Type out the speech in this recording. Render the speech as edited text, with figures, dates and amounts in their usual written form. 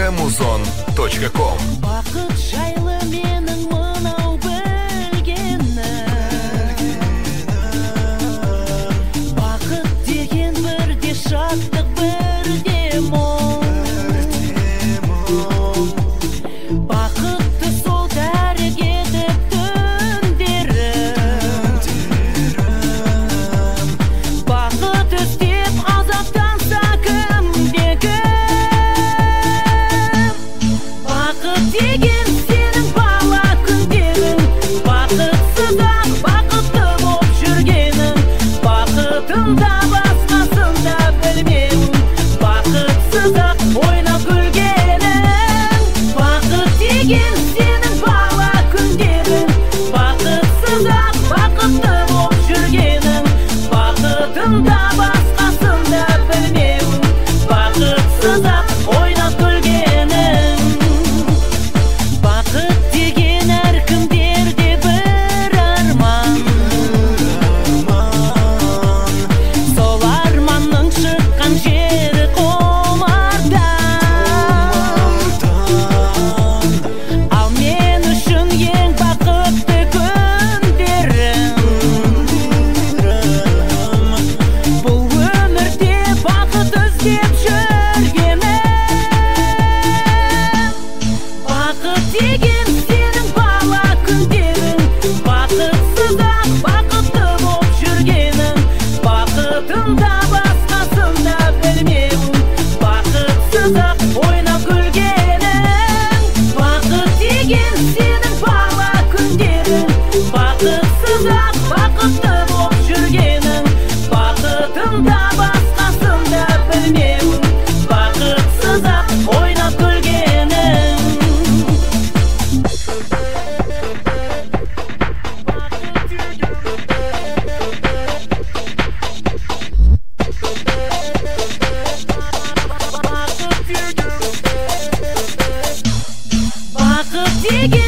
muzon.com. Бақыт жайлы менің мынау білгенім, бақыт деген бірде шаттық, бірде мұң. Бақытты сол тәрік етіп түндерім, бақыт іздеп азаптанса кімде-кім. Бақыт деген сенің бала күндерің, бақытсыз-ақ бақытты боп жүргенің, бақытында басқасын да білмеуің, бақытсыз-ақ ойнап күлгенің. Бақыт деген сенің бала күндерің, бақытсыз-ақ бақытты боп жүргенің, бақытында басқасын да білмеуің, бақытсыз-ақ ойнап күлгенің. Бақыт деген әркімдерде бір арман, сол арманның шыққан жері құмардан. Ал мен үшін ең бақытты күндерім, бұл өмірде бақыт іздеп жүргенім. Бақыт деген сенің бала күндерің, бақытсыз-ақ бақытты боп жүргенің, бақытында басқасын да білмеуің, бақытсыз-ақ ойнап күлгенің. Бақыт деген сенің бала күндерің, бақытсыз-ақ бақытты боп жүргенің, бақытында басқасын да білмеуің, бақытсыз-ақ ойнап күлгенің. Бақыт деген